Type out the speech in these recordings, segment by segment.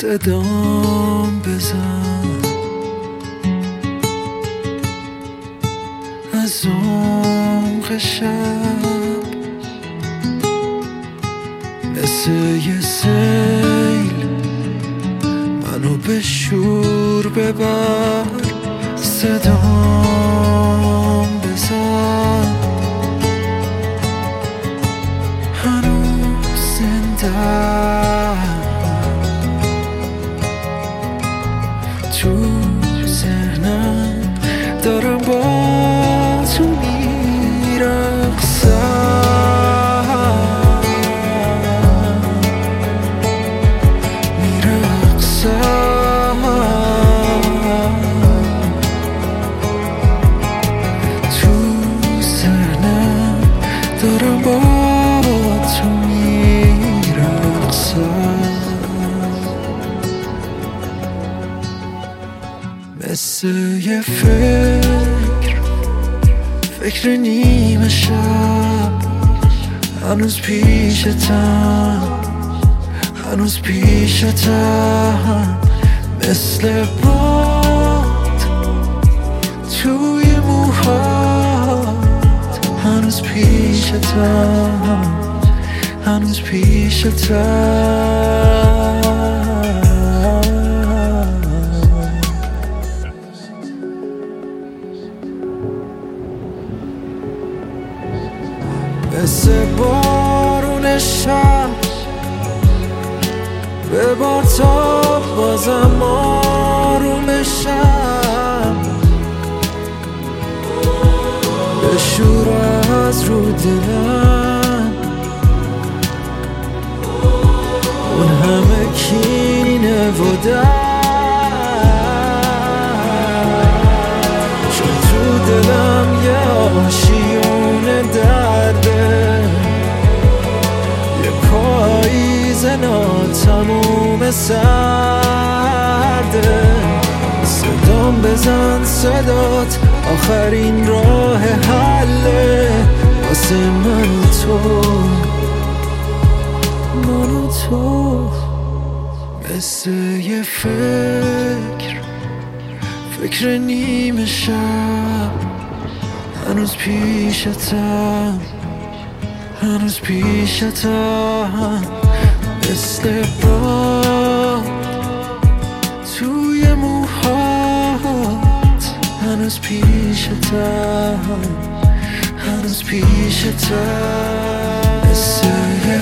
صدام بزن از عمق شب، مثل یه سیل منو به شور ببر. صدام بزن هنوز زنده‌ام، تو ذهنم دارم با تو میرقصم، تو ذهنم دارم با تو میرقصم. مثل یه فکر نیمه شب، هنوز پیشتم، مثل باد توی موهات، هنوز پیشتم. مثل بارون شب ببار تا بازم آروم بشم، بشور از رو دلم اون همه کینه و درد، چون تو دلم یه آشیون درده، یه پاییز ناتموم سرده. صدام بزن صدات آخرین راه حله، واسه من و تو، مثل یه فکر نیمه شب، هنوز پیشتم، مثل باد توی موهات، هنوز پیشتم، مثل یه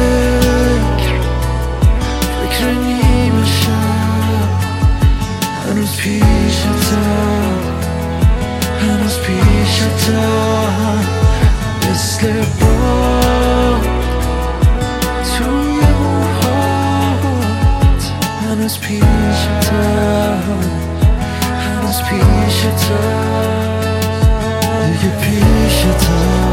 فکر نیمه شب، هنوز پیشتم، مثل باد توی موهات، هنوز پیشتم، دیگه پیشتم.